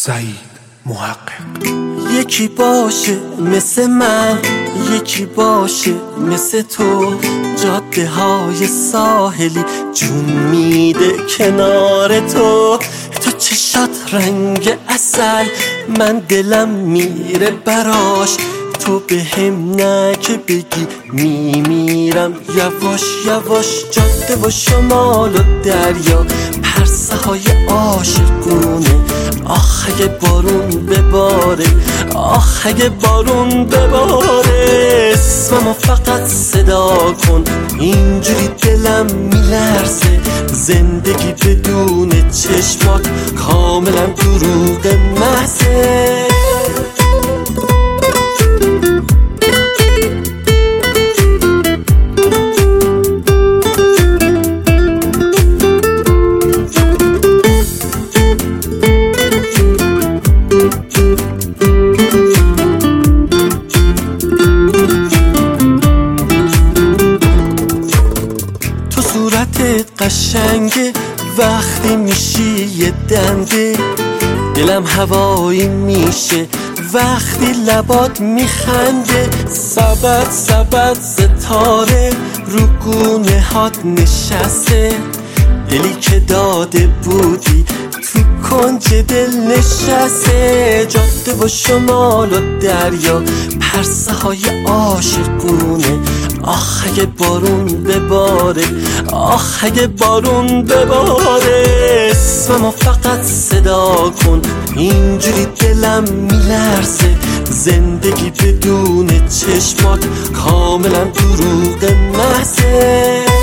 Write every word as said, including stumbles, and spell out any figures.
سعید محقق. یکی باشه مثل من، یکی باشه مثل تو، جاده های ساحلی جون میده کنار تو. تو چشات رنگ عسل، من دلم میره براش، تو به هم نه که بگی میمیرم یواش یواش. جاده و شمال و دریا، پرسه های عاشقونه، آخ اگه بارون بباره، آخ اگه بارون بباره. اسممو فقط صدا کن، اینجوری دلم میلرزه. زندگی بدون چشمات کاملا دروغ محضه. صورتت قشنگه وقتی میشی یه دنده، دلم هوایی میشه وقتی لبات میخنده. سبد سبد ستاره رو گونه هات نشسته، دلی که داده بودی تو کنج دل نشسته. جاده و شمال و دریا، پرسه های عاشقونه، آخ اگه بارون بباره، آخ اگه بارون بباره. اسممو فقط صدا کن، اینجوری دلم میلرزه. زندگی بدون چشمات کاملا دروغ محضه.